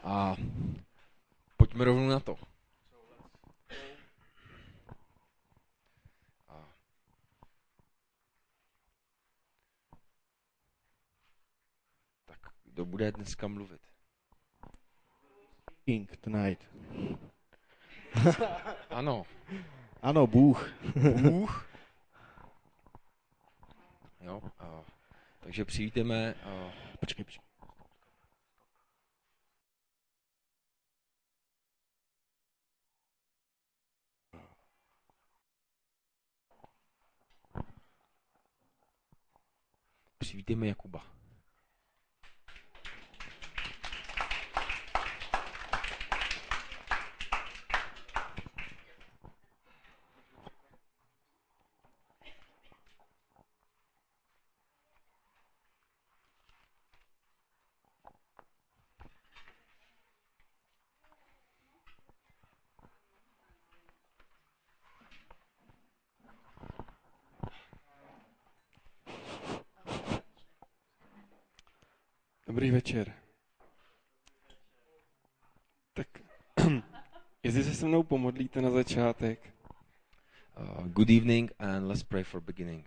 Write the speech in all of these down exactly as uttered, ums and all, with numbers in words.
A pojďme rovnou na to. A tak kdo bude dneska mluvit? King tonight. Ano. Ano, Bůh. Bůh. Jo, a, takže přijďme. A, Počkej, počkej. přivítejme Jakuba. Dobrý večer. Tak, jestli se se mnou pomodlíte na začátek. Uh, good evening and let's pray for beginning.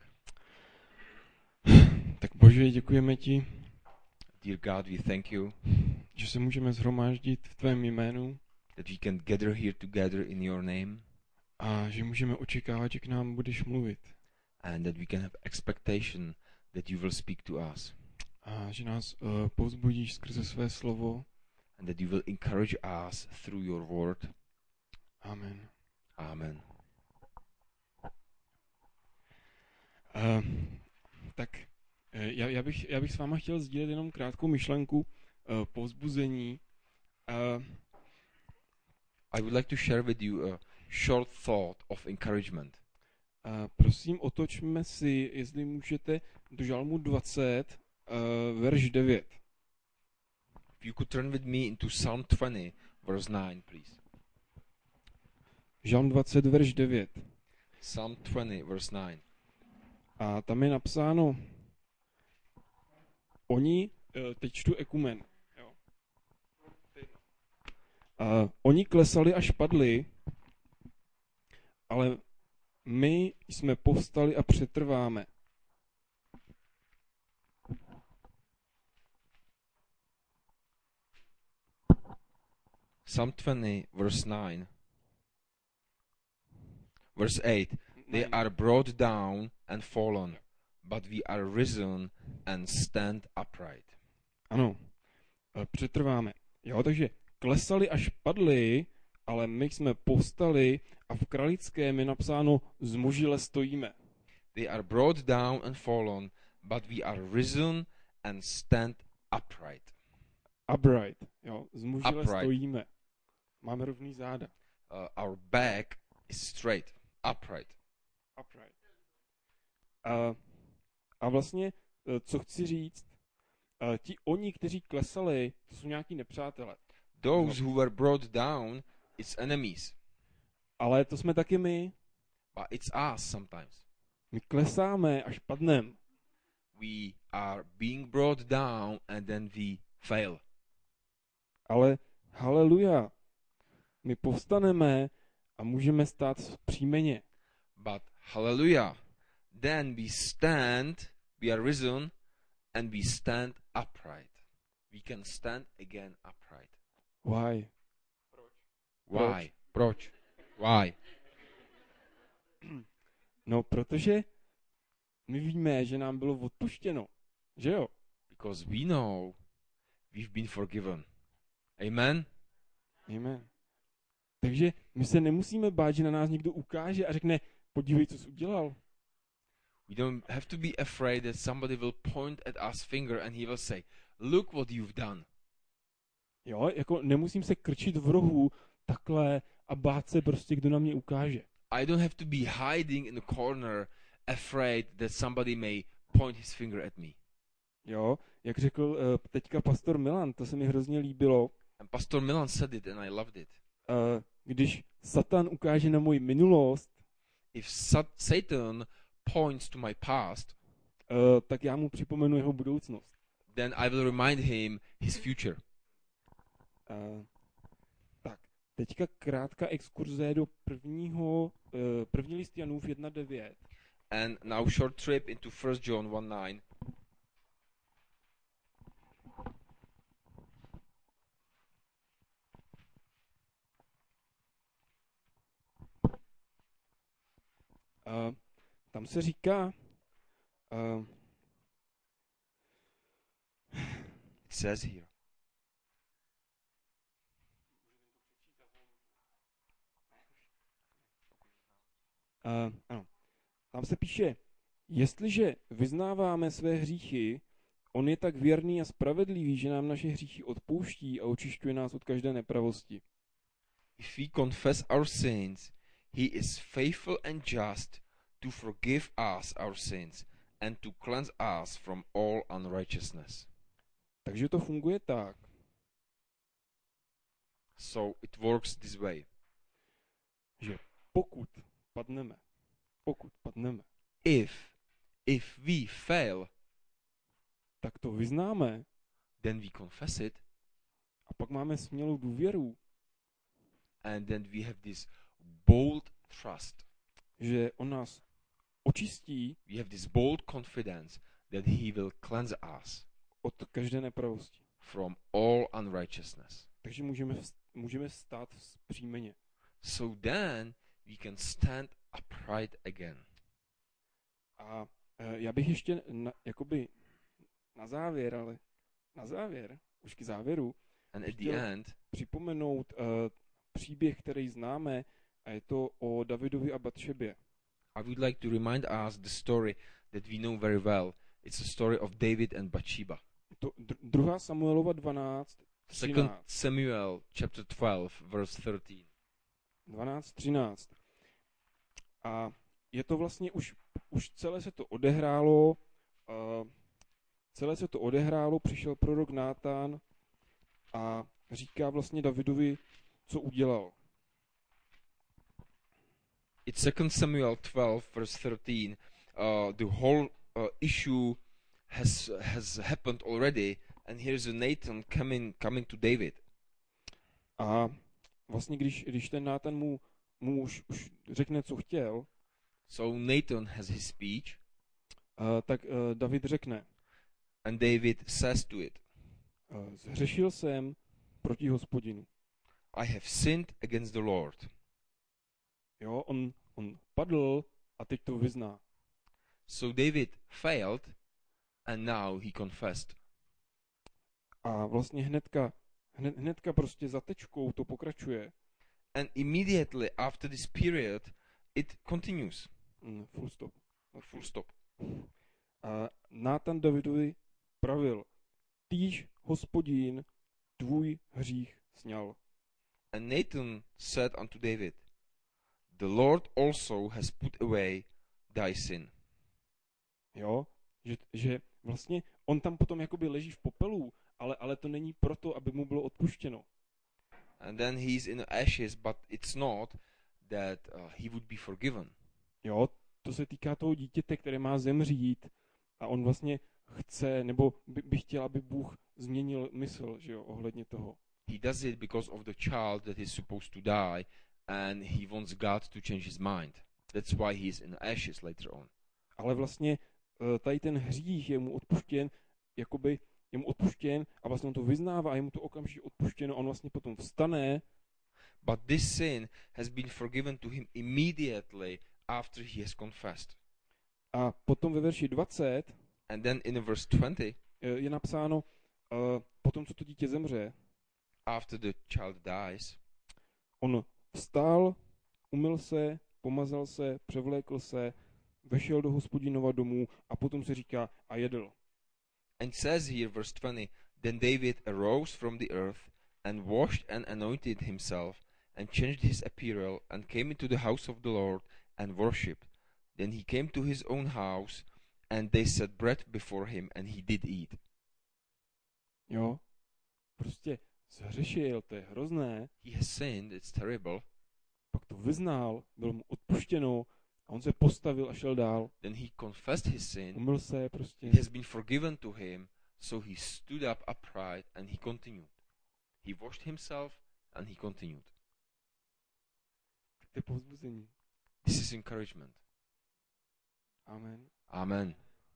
Tak Bože, děkujeme ti, Dear God, we thank you že se můžeme shromáždit v tvém jménu that we can gather here together in your name a že můžeme očekávat, že k nám budeš mluvit. and that we can have expectation that you will speak to us A že nás uh, povzbudíš skrze své slovo. and that you will encourage us through your word. Amen. Amen. Uh, tak uh, já, já, bych, já bych s váma chtěl sdílet jenom krátkou myšlenku uh, povzbuzení. Uh, I would like to share with you a short thought of encouragement. uh, prosím, otočme si, jestli můžete, do Žalmu dvacet, uh, verš devět. If you could turn with me into Psalm twenty, verse nine, please. Žalm dvacet, verš devět. Psalm twenty, verse nine. A tam je napsáno, oni, teď čtu ekumen, jo. A oni klesali až padli, ale my jsme povstali a přetrváme. Psalm twenty, verse nine. Verse eight. They are brought down and fallen, but we are risen and stand upright. Ano, přetrváme. Jo, takže klesali až padli, ale my jsme povstali a v kralickém je napsáno zmužile stojíme. They are brought down and fallen, but we are risen and stand upright. Upright, jo, zmužile Upright. stojíme. Máme rovný záda. Uh, our back is straight, upright. Upright. A, a vlastně, co chci říct, ti oni, kteří klesali, to jsou nějaký nepřátelé. Those who were brought down, it's enemies. Ale to jsme taky my. But it's us sometimes. My klesáme, až padneme. We are being brought down and then we fail. Ale haleluja, my povstaneme a můžeme stát příjmeně. But hallelujah, then we stand, we are risen, and we stand upright. We can stand again upright. Why? Why? Proč? Why? No, protože my víme, že nám bylo odpuštěno. Že jo? Because we know we've been forgiven. Amen? Amen. Takže my se nemusíme bát, že na nás někdo ukáže a řekne, podívej, co jsi udělal. We don't have to be afraid that somebody will point at us finger and he will say, look what you've done. Jo, jako nemusím se krčit v rohu takhle a bát se prostě, kdo na mě ukáže. I don't have to be hiding in the corner afraid that somebody may point his finger at me. Jo, jak řekl uh, teďka pastor Milan, to se mi hrozně líbilo. And Pastor Milan said it and I loved it. Uh, když Satan ukáže na moji minulost, If Sat- Satan points to my past, uh, tak já mu připomenu jeho budoucnost. then I will remind him his future. Uh, tak, teďka krátká exkurze do prvního, uh, první list Janův jedna devět. And now short trip into First John one nine. Uh, tam se říká, uh, It says here. Uh, ano. Tam se píše, jestliže vyznáváme své hříchy, on je tak věrný a spravedlivý, že nám naše hříchy odpouští a očišťuje nás od každé nepravosti. If we confess our sins, he is faithful and just to forgive us our sins and to cleanse us from all unrighteousness. Takže to funguje tak, So it works this way. že pokud padneme, pokud padneme, If if we fail, tak to vyznáme then we confess it, a pak máme smělou důvěru, and then we have this bold trust. že on nás očistí We have this bold confidence that he will cleanse us od každé nepravosti. from all unrighteousness. Takže můžeme, vst- můžeme stát vzpřímeně. So then we can stand upright again. A e, já bych ještě na, jakoby na závěr, ale na závěr, už k závěru, And at the chtěl end, připomenout uh, příběh, který známe, a je to o Davidovi a Batšebě. I would like to remind us the story that we know very well. It's a story of David and Bathsheba. To dr- druhá Samuelova dvanáct, Second třináct. Samuel chapter twelve, verse thirteen. dvanáct třináct. A je to vlastně už, už celé se to odehrálo, uh, celé se to odehrálo, přišel prorok Nátan a říká vlastně Davidovi, co udělal. It's Second Samuel twelve, verse thirteen. Uh, the whole uh, issue has has happened already, and here's a Nathan coming coming to David. A vlastně když, když ten Nátan mu, mu už, už řekne, co chtěl, So Nathan has his speech, uh, tak uh, David řekne, and David says to it, uh, zhřešil jsem proti Hospodinu. I have sinned against the Lord. Jo, on, on padl a teď to vyzná. So David failed, and now he confessed. A vlastně hnedka, hned, hnedka prostě za tečkou to pokračuje. And immediately after this period, it continues. Mm, full stop. Full stop. A Nátan Davidovi pravil, týž Hospodin tvůj hřích sňal. And Nathan said unto David, the Lord also has put away thy sin. Jo, že, že vlastně on tam potom jakoby leží v popelu, ale, ale to není proto, aby mu bylo odpuštěno. And then he's in ashes, but it's not that uh, he would be forgiven. Jo, to se týká toho dítěte, které má zemřít a on vlastně chce, nebo by, by chtěl, aby Bůh změnil mysl, že jo, ohledně toho. He does it because of the child that is supposed to die, and he wants God to change his mind. That's why he's in ashes later on. Ale vlastně eh, tady ten hřích je mu odpuštěn, jakoby je mu odpuštěn a vlastně on to vyznává a je mu to okamžitě odpuštěno a on vlastně potom vstane. But this sin has been forgiven to him immediately after he has confessed. A potom ve verši dvacet And then in verse twenty, eh, je napsáno, eh, potom co to dítě zemře, after the child dies, on vstal, umyl se, pomazal se, převlékl se, vešel do Hospodinova domu a potom se říká a jedl. and says here, verse twenty, then David arose from the earth and washed and anointed himself and changed his apparel and came into the house of the Lord and worshipped. Then he came to his own house and they set bread before him and he did eat. Jo, prostě zhřešil, to je hrozné, He has sinned, it's terrible. pak to vyznal, bylo mu odpuštěno a on se postavil a šel dál. Then he confessed his sin. Umyl se prostě. It has been forgiven to him, so he stood up upright and he continued. He washed himself and he continued. To je povzbuzení. This is encouragement. Amen. Amen.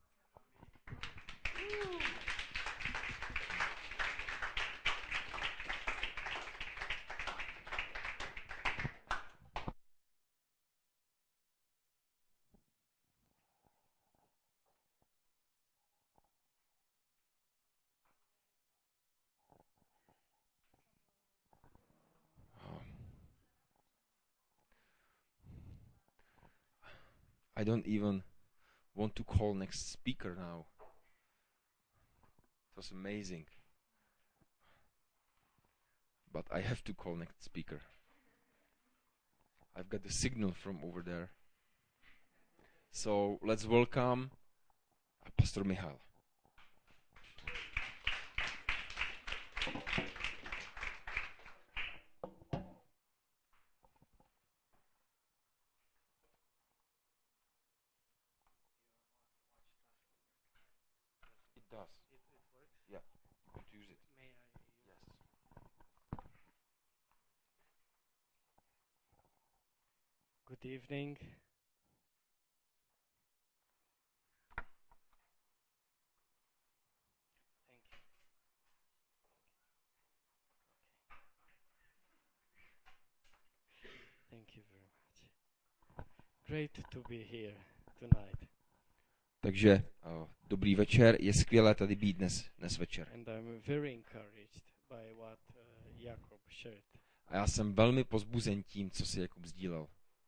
I don't even want to call next speaker now. It was amazing. But I have to call next speaker. I've got the signal from over there. So let's welcome Pastor Michal. It does. It, it works? Yeah, you could use it. May I use Yes. Good evening. Thank you. Okay. Thank you very much. Great to be here tonight. Takže uh, dobrý večer, je skvělé tady být dnes, dnes večer. And I'm very encouraged by what uh, Jakob shared. A já jsem velmi pozbuzen tím, co si Jakub sdílel.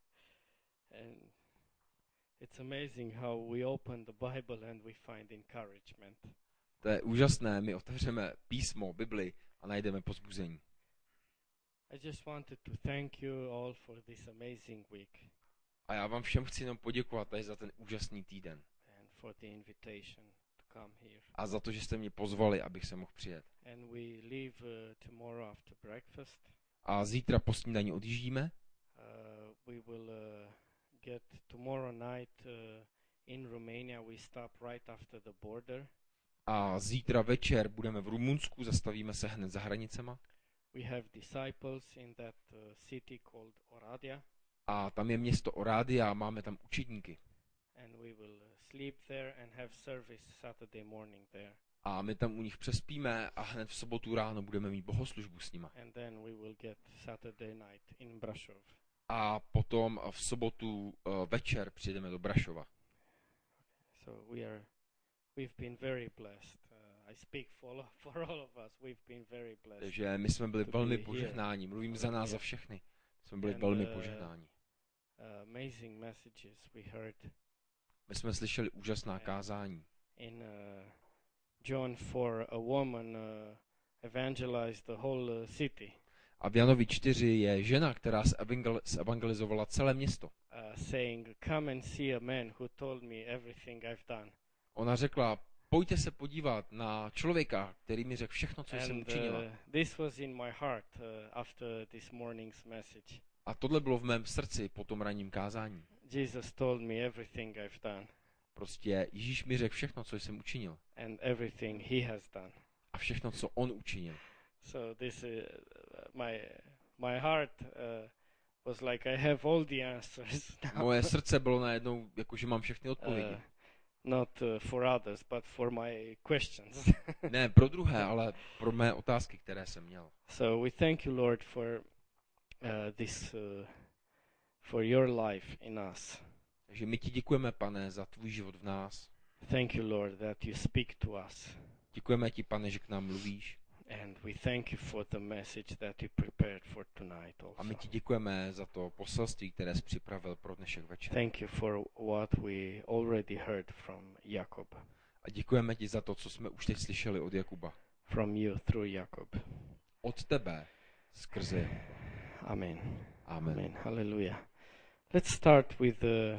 And it's amazing how we open the Bible and we find encouragement. To je úžasné, my otevřeme písmo, Bibli a najdeme pozbuzení. I just wanted to thank you all for this amazing week A já vám všem chci jenom poděkovat tady za ten úžasný týden. and for the invitation to come here. A za to, že jste mě pozvali, abych se mohl přijet. And we leave uh, tomorrow after breakfast. A zítra po snídani odjíždíme Uh, we will uh, get tomorrow night uh, in Romania. We stop right after the border. a zítra večer budeme v Rumunsku, zastavíme se hned za hranicema. We have disciples in that uh, city called Oradea. A tam je město Orádia a máme tam učedníky. And we will uh, sleep there and have service Saturday morning there. A my tam u nich přespíme a hned v sobotu ráno budeme mít bohoslužbu s nima. And then we will get Saturday night in Brasov. A potom v sobotu uh, večer přijedeme do Brašova. So we are, we've been very blessed. Uh, I speak for, for all of us. We've been very blessed. Takže my jsme byli To velmi be here. požehnáni. Mluvím za nás, za všechny. Jsme byli And, velmi uh, požehnáni. Uh, amazing messages we heard My jsme slyšeli úžasná kázání. in uh, John four. A woman uh, evangelized the whole uh, city, A v Janovi čtyři je žena, která evangelizovala celé město. uh, saying, "Come and see a man who told me everything I've done." Ona řekla, pojďte se podívat na člověka, který mi řekl všechno, co jsem And učinila. uh, this was in my heart uh, after this morning's message. A tohle bylo v mém srdci po tom ranním kázání. Jesus told me everything I've done Prostě Ježíš mi řekl všechno, co jsem učinil. and everything he has done. A všechno, co on učinil. So this uh, my my heart uh, was like I have all the answers now. Moje srdce bylo najednou, jako že mám všechny odpovědi. Uh, not uh, for others, but for my questions. Ne pro druhé, ale pro mé otázky, které jsem měl. So we thank you, Lord, for uh, this, uh, for your life in us. Takže my ti děkujeme, Pane, za tvůj život v nás. Thank you, Lord, that you speak to us. Děkujeme ti, Pane, že k nám mluvíš. And we thank you for the message that you prepared for tonight A my also. ti děkujeme za to poselství, které jsi připravil pro dnešek večer. Thank you for what we already heard from Jacob, A děkujeme ti za to, co jsme už teď slyšeli od Jakuba. from you through Jacob. Od tebe, skrze jeho. Amen. Amen. Amen. Hallelujah. Let's start with uh,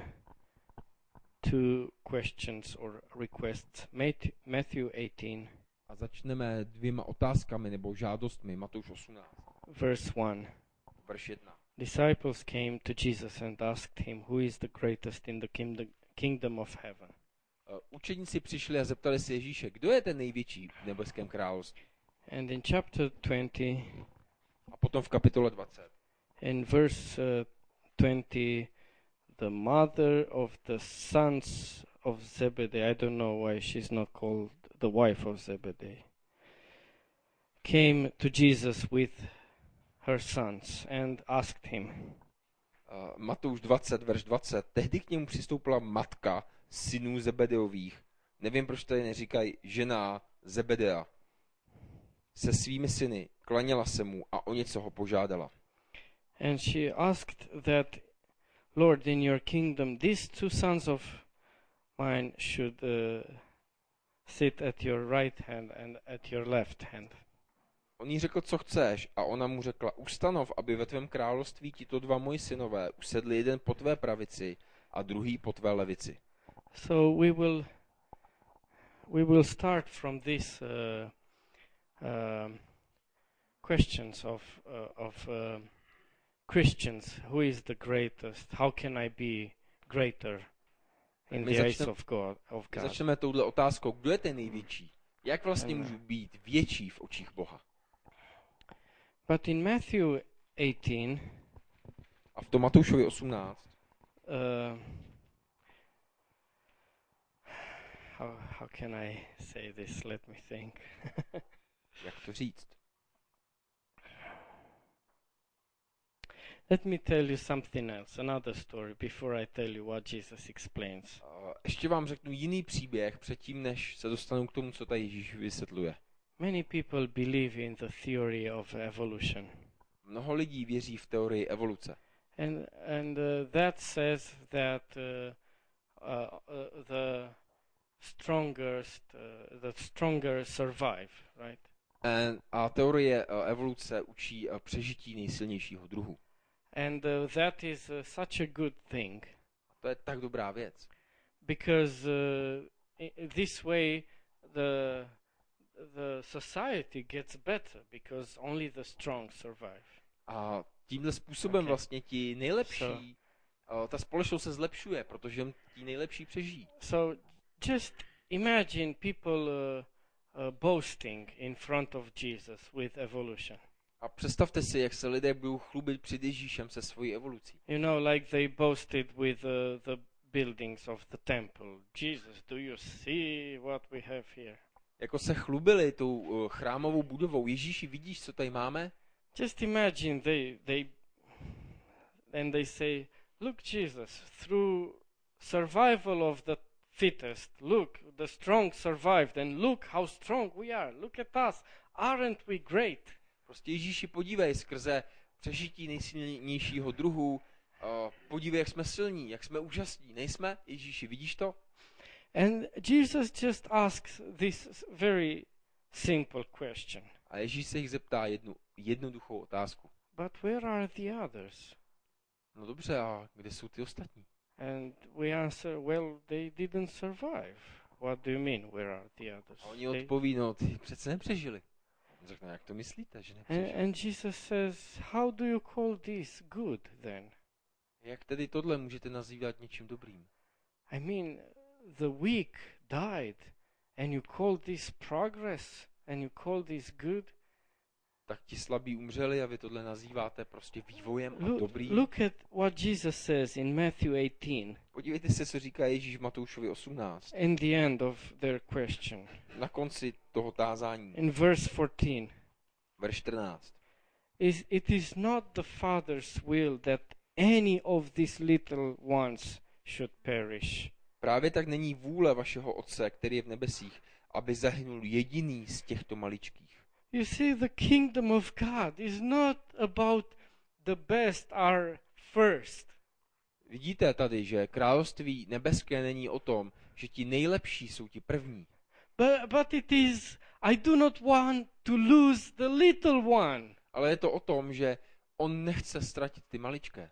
two questions or requests. Mat- Matthew eighteen, A začneme dvěma otázkami nebo žádostmi. Matouš osmnáct, verse one. verš jedna. Disciples came to Jesus and asked him, "Who is the greatest in the kingdom kingdom of heaven?" Uh, Učeníci přišli a zeptali se Ježíše, kdo je ten největší v nebeském království? And in chapter twenty, A potom v kapitole dvacet. in verse uh, twenty, the mother of the sons of Zebedee, I don't know why she's not called the wife of Zebedee, came to Jesus with her sons and asked him, Uh, Matouš dvacet, verš dvacet. Tehdy k němu přistoupila matka synů Zebedeových. Nevím, proč tady neříkají žena Zebedea. Se svými syny klaněla se mu a o něco ho požádala. and she asked that, Lord, in your kingdom, these two sons of mine should uh, sit at your right hand and at your left hand. On jí řekl, co chceš, a ona mu řekla, ustanov, aby ve tvém království tito dva moji synové usedli jeden po tvé pravici a druhý po tvé levici. So we will we will start from these uh, um, questions of uh, of uh, Christians. Who is the greatest? How can I be greater in My the eyes začneme- of God? Of God. Začneme touhle otázkou, kdo je ten největší? Jak vlastně můžu být větší v očích Boha? But in Matthew eighteen, A v tom Matoušovi osmnáct, uh, how how can I say this? Let me think. jak to říct? Let me tell you something else, another story, before I tell you what Jesus explains. A ještě vám řeknu jiný příběh předtím, než se dostanu k tomu, co tady Ježíš vysvětluje. Many people believe in the theory of evolution, Mnoho lidí věří v teorii evoluce. and and uh, that says that uh, uh, uh, the strongest, uh, the stronger survive, right? E, A teorie e, evoluce učí e, přežití nejsilnějšího druhu. And uh, that is uh, such a good thing, A to je tak dobrá věc, because uh, i- this way the the society gets better, because only the strong survive. a tímhle způsobem Okay. vlastně ti nejlepší, e, ta společnost se zlepšuje, protože ti nejlepší přežijí. So just imagine people uh, uh, boasting in front of Jesus with evolution. A představte si, jak se lidé budou chlubit před Ježíšem se svojí evolucí. You know, like they boasted with uh, the buildings of the temple. Jesus, do you see what we have here? Jako se chlubili tou uh, chrámovou budovou. Ježíši, vidíš, co tady máme? Just imagine they they and they say, look, Jesus, through survival of the fittest, look, the strong survived, and look how strong we are. Look at us. Aren't we great? Prostě Ježíši, podívej, skrze přežití nejsilnějšího druhu, uh, podívej, jak jsme silní, jak jsme úžasní. Nejsme? Ježíši, vidíš to? And Jesus just asks this very simple question. A Ježíš se jich zeptá jednu jednoduchou otázku. But where are the others? No dobře, a kde jsou ty ostatní? And we answer, well, they didn't survive. What do you mean, where are the others? A oni They- odpoví, no ty přece nepřežili. On řekne, jak to myslíte, že and, nepřežili? and Jesus says, how do you call this good then? Jak tedy tohle můžete nazývat něčím dobrým? I mean, the weak died, and you call this progress, and you call this good? Tak ti slabí umřeli a vy tohle nazýváte prostě vývojem a Look, dobrým. look at what Jesus says in Matthew eighteen, Podívejte se, co říká Ježíš v Matoušovi osmnáct. in the end of their question, Na konci toho tázání, in verse fourteen. verš čtrnáct. Is it is not the Father's will that any of these little ones should perish. Právě tak není vůle vašeho Otce, který je v nebesích, aby zahynul jediný z těchto maličkých. You see, the kingdom of God is not about the best are first. Vidíte tady, že království nebeské není o tom, že ti nejlepší jsou ti první. But, but it is, I do not want to lose the little one. Ale je to o tom, že on nechce ztratit ty maličké.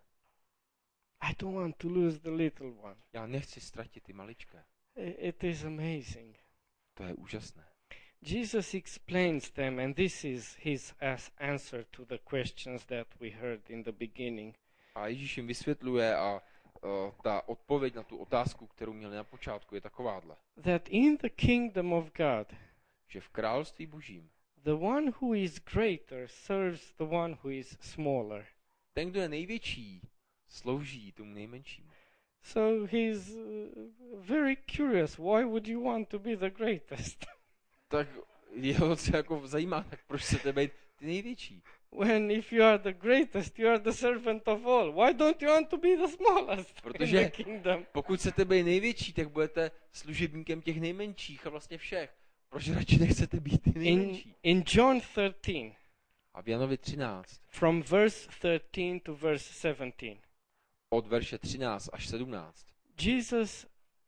I don't want to lose the little one. Já nechci ztratit ty maličké. I- It is amazing. To je úžasné. Jesus explains them, and this is his as answer to the questions that we heard in the beginning. A Ježíš jim vysvětluje a uh, ta odpověď na tu otázku, kterou měli na počátku, je takováhle. That in the kingdom of God, Že v království božím the one who is greater serves the one who is smaller. Ten, kdo je největší, slouží tomu nejmenšímu. So he's uh, very curious. Why would you want to be the greatest? Tak jeho se jako zajímá, tak proč chcete být ty největší? When if you are the greatest, you are the servant of all. Why don't you want to be the smallest in Protože the kingdom? pokud chcete být největší, tak budete služebníkem těch nejmenších a vlastně všech. Proč radši nechcete být ty In, nejmenší? in John thirteen, A v Janovi třináct, from verse thirteen to verse seventeen, od verše třináct až sedmnáct, Jesus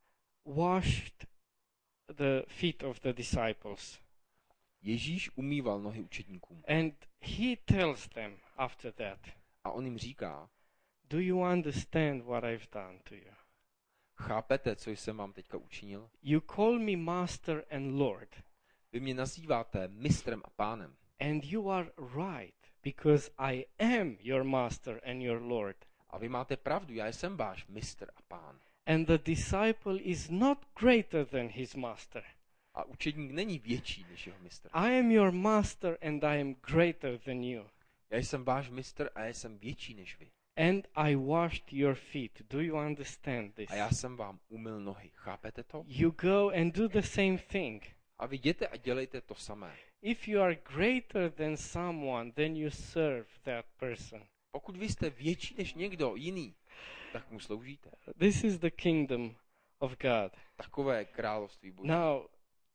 washed the feet of the disciples. Ježíš umýval nohy učedníkům. And he tells them after that, A on jim říká, do you understand what I've done to you? chápete, co jsem vám teďka učinil? You call me master and Lord, Vy mě nazýváte mistrem a pánem. and you are right, because I am your master and your Lord. A vy máte pravdu, já jsem váš mistr a pán. And the disciple is not greater than his master. A učedník není větší než jeho mistr. I am your master and I am greater than you. Já jsem váš mistr a já jsem větší než vy. And I washed your feet. Do you understand this? A já jsem vám umyl nohy. Chápete to? You go and do the same thing. A vy jděte a dělejte to samé. If you are greater than someone, then you serve that person. Pokud vy jste větší než někdo jiný, tak mu sloužíte. This is the kingdom of God. Takové je království Boží. Now,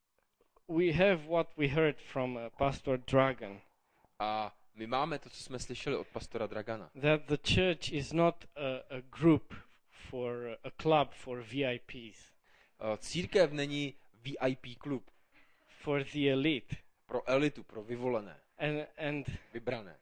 we have what we heard from uh, Pastor Dragan, A my máme to, co jsme slyšeli od pastora Dragana. that the church is not a, a group for a club for V I Ps, Uh, Církev není V I P klub for the elite. pro elitu, pro vyvolené, And and vybrané.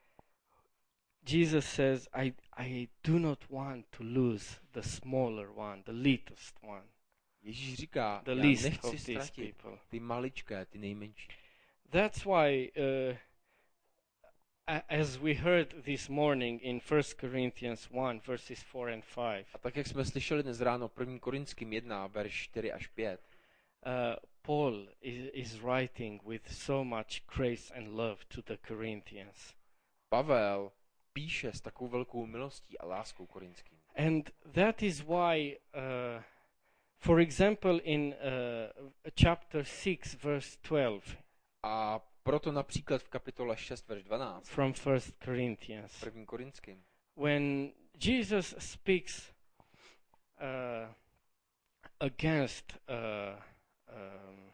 Jesus says, I I do not want to lose the smaller one, the littlest one, Ježíš říká, the já least nechci of these ztratit people. ty maličké, ty nejmenší. That's why, uh, a- as we heard this morning in First Corinthians one, verses four and five, A tak, jak jsme slyšeli dnes ráno první Korinským jedna, verš čtyři až pět, uh, Paul is, is writing with so much grace and love to the Corinthians. Pavel píše s takovou velkou milostí a láskou Korinským. And that is why, uh, for example, in uh, chapter six, verse twelve, A proto například v kapitole šest, verš dvanáct, from First Corinthians, první Korinským, when Jesus speaks uh, against uh, um,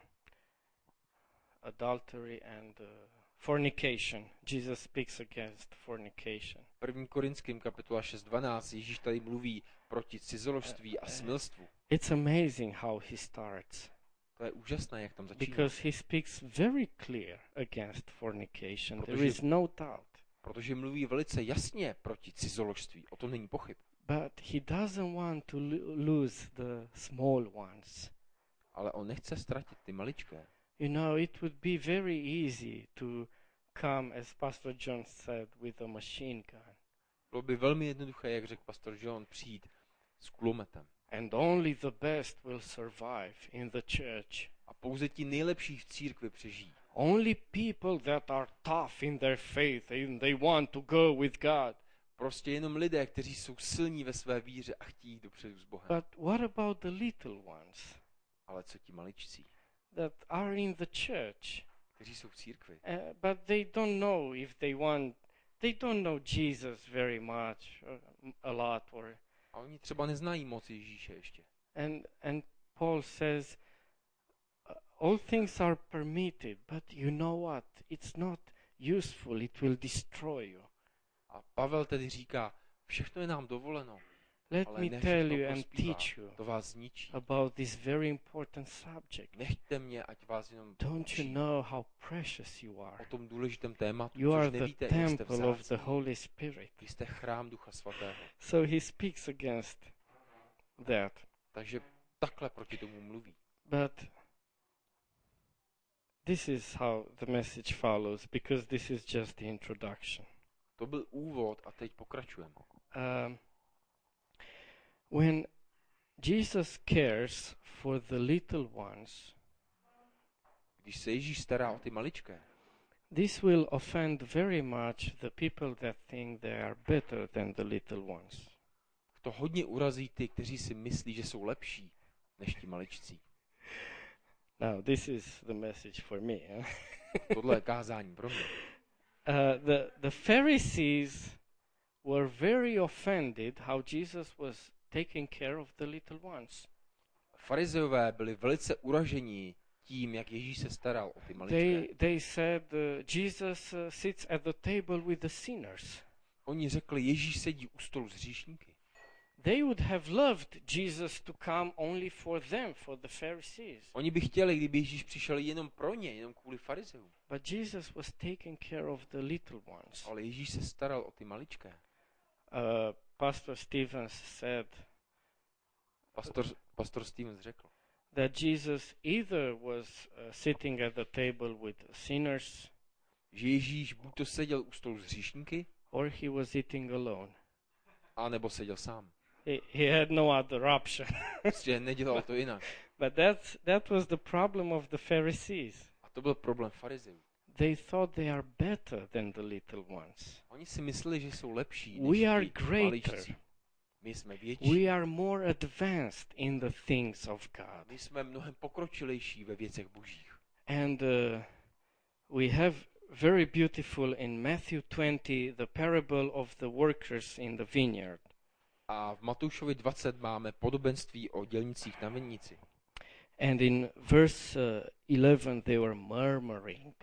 adultery and uh, fornication, Jesus speaks against fornication. první Korinským kapitola šest, dvanáct, Ježíš tady mluví proti cizoložství a smilstvu. It's amazing how he starts, To je úžasné, jak tam začíná. because he speaks very clear against fornication. There Protože- is no doubt. Protože mluví velice jasně proti cizoložství, o tom není pochyb. But he doesn't want to lo- lose the small ones. Ale on nechce ztratit ty maličké. You know, it would be very easy to come, as Pastor John said, with a machine gun. Bylo by velmi jednoduché, jak řekl pastor John, přijít s kulometem. And only the best will survive in the church. A pouze ti nejlepší v církvi přežijí. Only people that are tough in their faith and they want to go with God. Prostě jenom lidé, kteří jsou silní ve své víře a chtějí jít dopředu s Bohem. But what about the little ones Ale co ti maličcí, that are in the church, kteří jsou v církvi, uh, but they don't know if they want, they don't know Jesus very much, uh, a lot, or a oni třeba neznají moc Ježíše ještě. and and Paul says, uh, all things are permitted, but you know what? It's not useful. It will destroy you. A Pavel tedy říká, všechno je nám dovoleno, Let ale me ne tell všechno you and prospívá. teach you To vás zničí. about this very important subject. Nechte mě, ať vás jenom Don't you učí know how precious you o are? tom důležitém tématu, You are což the nevíte, jak jste temple of the vzácní. Holy Spirit. Vy jste chrám Ducha Svatého. So he speaks against that. Takže takhle proti tomu mluví. But this is how the message follows, because this is just the introduction. To byl úvod a teď pokračujeme. Um, when Jesus cares for the little ones, Když se Ježíš stará o ty maličké, This will offend very much the people that think they are better than the little ones. To hodně urazí ty, kteří si myslí, že jsou lepší než ti maličcí. Now, this is the message for me. Huh? Tohle je kázání pro mě. Uh, the, the Pharisees were very offended how Jesus was taking care of the little ones. Farizeové byli velice uražení tím, jak Ježíš se staral o ty maličké. They, they said, uh, Jesus uh, sits at the table with the sinners. Oni řekli, Ježíš sedí u stolu s hříšníky. They would have loved Jesus to come only for them, for the Pharisees. Oni by chtěli, kdyby Ježíš přišel jenom pro ně, jenom kvůli farizeům. But Jesus was taking care of the little ones. Ale Ježíš se staral o ty maličké. Uh, Pastor Stevens said Pastor, pastor Stevens řekl, that Jesus either was uh, sitting at the table with sinners, že Ježíš buď to seděl u stolu s hříšníky, or he was eating alone. anebo seděl sám. He, he had no other option. Prostě nedělal to jinak. But that's, that was the problem of the Pharisees. A to byl problém farizeů. They thought they are better than the little ones. Oni si mysleli, že jsou lepší We než are ti greater. maličcí. My jsme větší. We are more advanced in the things of God. My jsme mnohem pokročilejší ve věcech božích. And uh, we have very beautiful in Matthew twenty the parable of the workers in the vineyard. A v Matoušovi dvacet máme podobenství o dělnicích na vinnici. And in verse uh, eleven they were murmuring.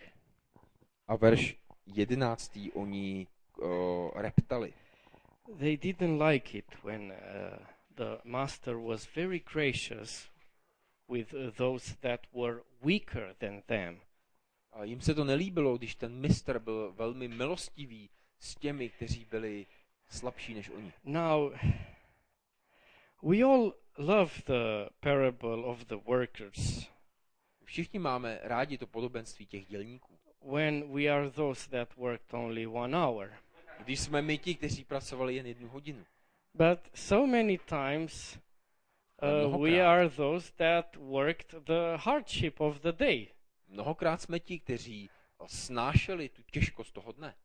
A verš jedenáctý oni uh, reptali. They didn't like it when uh, the master was very gracious with uh, those that were weaker than them. A jim se to nelíbilo, když ten mistr byl velmi milostivý s těmi, kteří byli slabší než oni. Now, we all love the parable of the workers Všichni máme rádi to podobenství těch dělníků. when we are those that worked only one hour. Když jsme my ti, kteří pracovali jen jednu hodinu. But so many times uh, we are those that worked the hardship of the day. Mnohokrát jsme ti, kteří snášeli tu těžkost toho dne.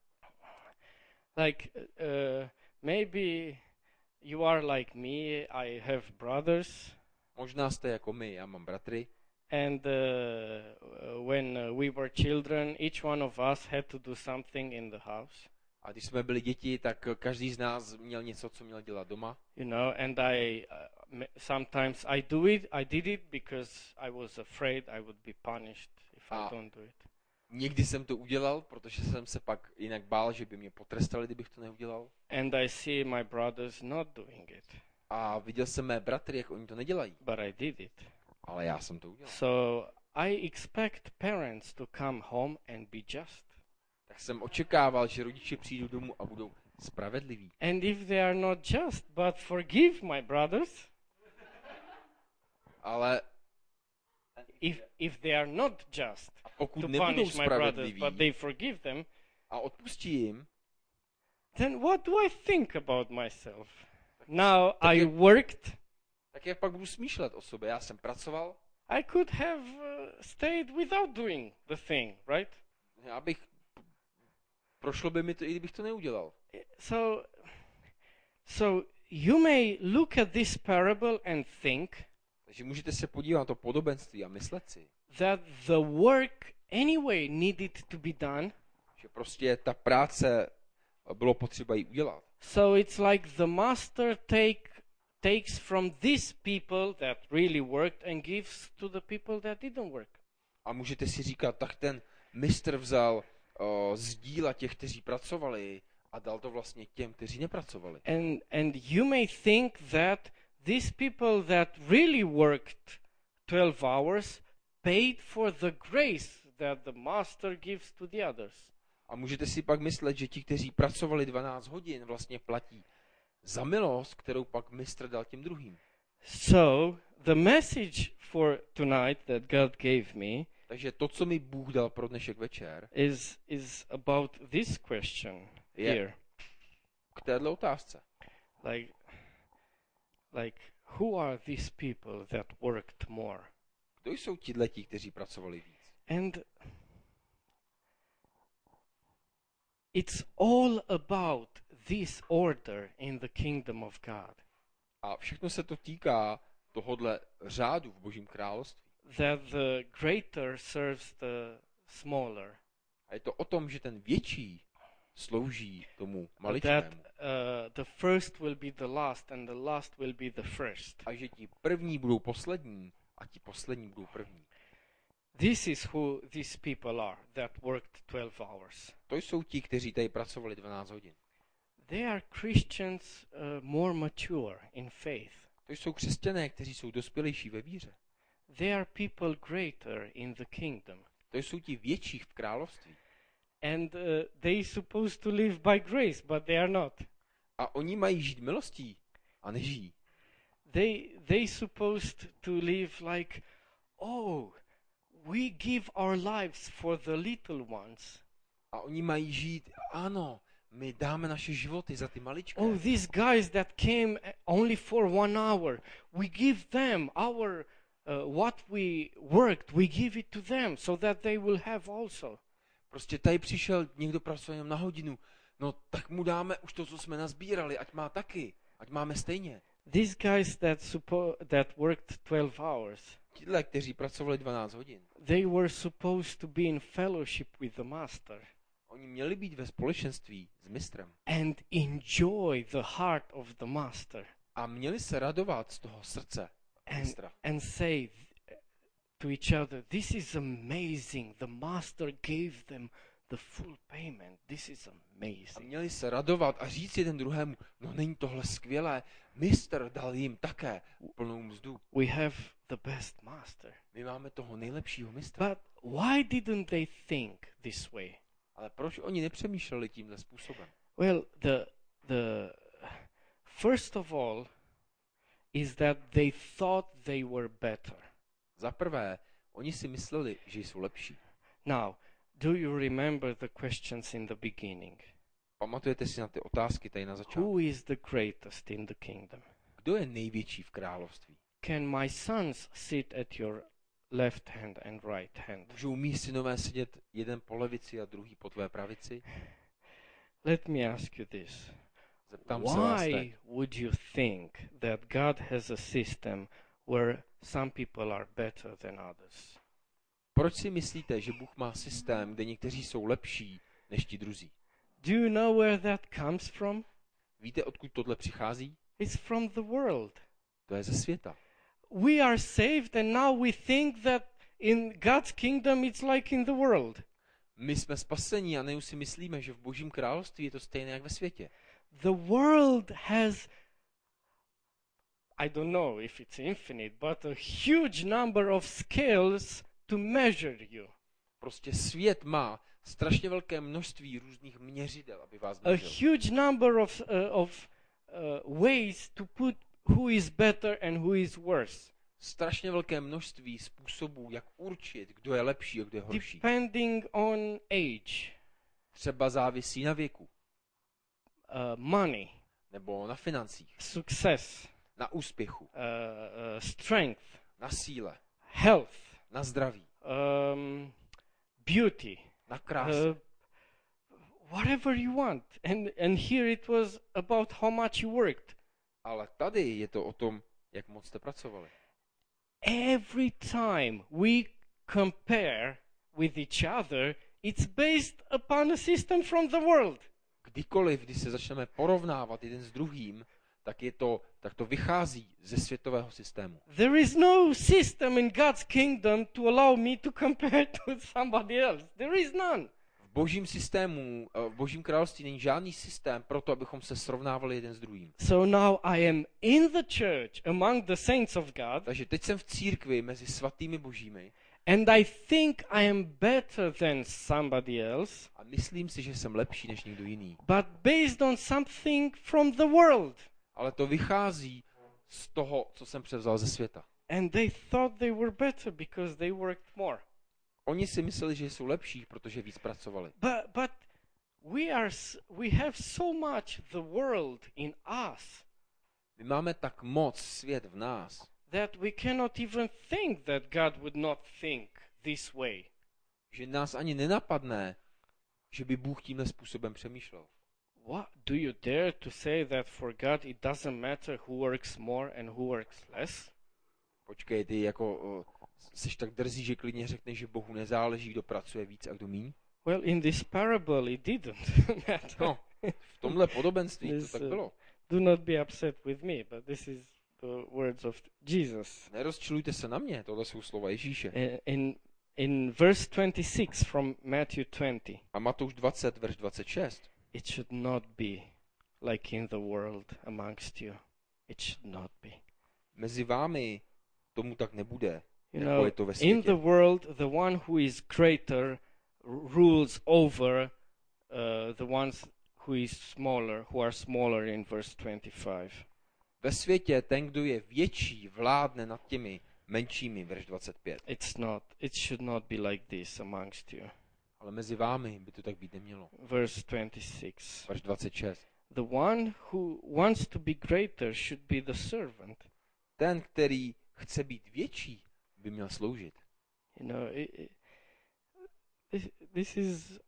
Like uh, maybe you are like me, I have brothers. Možná jste jako my, já mám bratry. And uh, when uh, we were children, each one of us had to do something in the house. A když jsme byli děti, tak každý z nás měl něco, co měl dělat doma. You know, and I uh, sometimes I do it. I did it because I was afraid I would be punished if A I don't do it. někdy jsem to udělal, protože jsem se pak jinak bál, že by mě potrestali, kdybych to neudělal. And I see my brothers not doing it, A viděl jsem mé bratry, jak oni to nedělají. but I did it. Ale já jsem to udělal. So I expect parents to come home and be just. Tak jsem očekával, že rodiče přijdou domů a budou spravedliví. And if they are not just, but forgive my brothers, Ale if if they are not just a pokud to nebudou punish my brothers, spravedliví but they forgive them, a odpustí jim, then what do I think about myself? Now tak I je- worked. tak jak pak budu smýšlet o sobě? Já jsem pracoval, I could have uh, stayed without doing the thing, right? já bych, prošlo by mi to, i kdybych to neudělal. So, so you may look at this parable and think Takže můžete se podívat na to podobenství a myslet si, that the work anyway needed to be done. že prostě ta práce bylo potřeba jí udělat. So it's like the master take takes from these people that really worked and gives to the people that didn't work. A můžete si říkat, tak ten mistr vzal o, z díla těch, kteří pracovali a dal to vlastně těm, kteří nepracovali. And and you may think that these people that really worked twelve hours paid for the grace that the master gives to the others. A můžete si pak myslet, že ti, kteří pracovali dvanáct hodin, vlastně platí za milost, kterou pak mistr dal těm druhým. So the message for tonight that God gave me Takže to, co mi Bůh dal pro dnešek večer, is is about this question je here. k téhle otázce. Like like who are these people that worked more? Kdo jsou ti letí, kteří pracovali víc? And It's all about this order in the kingdom of God. A všechno se to týká tohodle řádu v Božím království. That the greater serves the smaller. A je to o tom, že ten větší slouží tomu That maličkému. uh, the first will be the last and the last will be the first. A že ti první budou poslední a ti poslední budou první. This is who these people are that worked twelve hours. To jsou ti, kteří tady pracovali dvanáct hodin. They are Christians uh, more mature in faith. To jsou křesťané, kteří jsou dospělejší ve víře. They are people greater in the kingdom. To jsou ti větší v království. And uh, they supposed to live by grace, but they are not. A oni mají žít milostí a nežijí. They they supposed to live like, oh, we give our lives for the little ones. A oni mají žít, ano, my dáme naše životy za ty maličké. Oh, these guys that came only for one hour, we give them our uh, what we worked, we give it to them so that they will have also. Prostě tady přišel někdo pracovat jenom na hodinu, no tak mu dáme už to, co jsme nazbírali, ať má taky, ať máme stejně. These guys that suppo- that worked twelve hours, Tihle, kteří pracovali dvanáct hodin, they were supposed to be in fellowship with the master oni měli být ve společenství s mistrem and enjoy the heart of the master a měli se radovat z toho srdce and, mistra. and say to each other, this is amazing, the master gave them the full payment, this is A amazing. měli se radovat a říct jeden druhému, no není tohle skvělé, mistr dal jim také plnou mzdu. We have the best master. My máme toho nejlepšího mistra. But why didn't they think this way? Ale proč oni nepřemýšleli tímhle způsobem? Well, the the first of all is that they thought they were better. Za prvé, oni si mysleli, že jsou lepší. Now, do you remember the questions in the beginning? Pamatujete si na ty otázky tady na začátku? Who is the greatest in the kingdom? Kdo je největší v království? Can my sons sit at your left hand and right hand? Můžou mý synové sedět jeden po levici a druhý po tvé pravici? Let me ask you this. Zeptám se vás Why teď. would you think that God has a system where some people are better than others? Proč si myslíte, že Bůh má systém, kde někteří jsou lepší než ti druzí? Do you know where that comes from? Víte, odkud tohle přichází? It's from the world. To je ze světa. We are saved and now we think that in God's kingdom it's like in the world. My jsme spaseni a nejenom si myslíme, že v Božím království je to stejné jak ve světě. The world has, I don't know if it's infinite, but a huge number of scales to measure you. Prostě svět má strašně velké množství různých měřidel, aby vás A měřil. huge number of, uh, of uh, ways to put who is better and who is worse, Strašně velké množství způsobů, jak určit, kdo je lepší a kdo je horší. depending on age, Třeba závisí na věku, uh, money, nebo na financích, success, na úspěchu, uh, uh, strength, na síle, health, na zdraví, um, beauty, na kráse. uh, whatever you want. And and here it was about how much you worked. Ale tady je to o tom, jak moc jste pracovali. Every time we compare with each other, it's based upon a system from the world. Kdykoliv, když se začneme porovnávat jeden s druhým, tak, je to, tak to vychází ze světového systému. There is no system in God's kingdom to allow me to compare to somebody else. There is none. V božím systému, v božím království není žádný systém pro to, abychom se srovnávali jeden s druhým. So now I am in the church among the saints of God, Takže teď jsem v církvi mezi svatými božími and I think I am better than somebody else, a myslím si, že jsem lepší než někdo jiný. but based on something from the world. Ale to vychází z toho, co jsem převzal ze světa. And they thought they were better because they worked more. Oni si mysleli, že jsou lepší, protože víc pracovali. But but we are s- we have so much the world in us My máme tak moc svět v nás, that we cannot even think that God would not think this way. že nás ani nenapadne že by Bůh tímhle způsobem přemýšlel. What do you dare to say that for God it doesn't matter who works more and who works less? Počkej, ty jako uh, jsi tak drzý, že klidně řekneš, že Bohu nezáleží, kdo pracuje víc a kdo míň? Well, in this parable it didn't matter. No, v tomhle podobenství to This, tak uh, bylo. Do not be upset with me, but this is the words of Jesus. Nerozčilujte se na mě, tohle jsou slova Ježíše. Uh, in in verse twenty-six from Matthew twenty, A Matouš dvacet, verš dvacet šest. it should not be like in the world amongst you. It should not be. Mezi vámi tomu tak nebude, You jako know, je to ve in světě. the world, the one who is greater r- rules over uh, the ones who is smaller, who are smaller in verse twenty-five. Ve světě ten, kdo je větší, vládne nad těmi menšími, verš dvacet pět. It's not. It should not be like this amongst you. Ale mezi vámi by to tak být nemělo. Verse twenty-six. Verš dvacet šest. The one who wants to be greater should be the servant. Ten, který chce být větší, by měl sloužit. You know, it, it, this, this is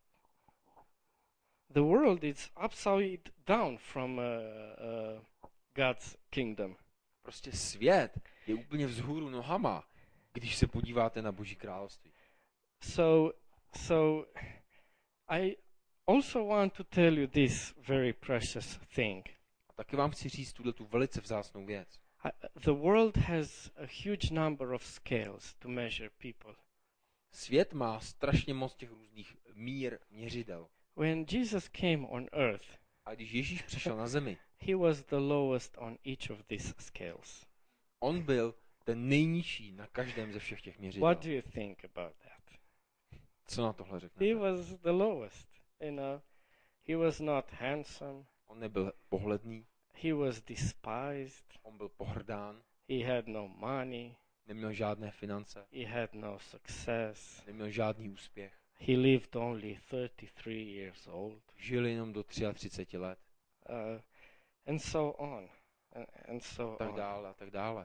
the world is upside down from uh, uh, God's kingdom. Prostě svět je úplně vzhůru nohama, když se podíváte na Boží království. So, so I also want to tell you this very precious thing. A taky vám chci říct tuhle tu velice vzácnou věc. I, the world has a huge number of scales to measure people. Svět má strašně moc těch různých mír měřidel. When Jesus came on earth, A když Ježíš přišel na zemi, he was the lowest on each of these scales. on byl ten nejnižší na každém ze všech těch měřidel. What do you think about that? Co na tohle He řeknete? was the lowest, you know. He was not handsome. On nebyl pohledný, He was despised. on byl pohrdán, He had no money. neměl žádné finance, He had no success. neměl žádný úspěch. He lived only thirty-three years old. Žil jenom do třicet tři let. Uh, and so on. And, and so A tak on. dále a tak dále.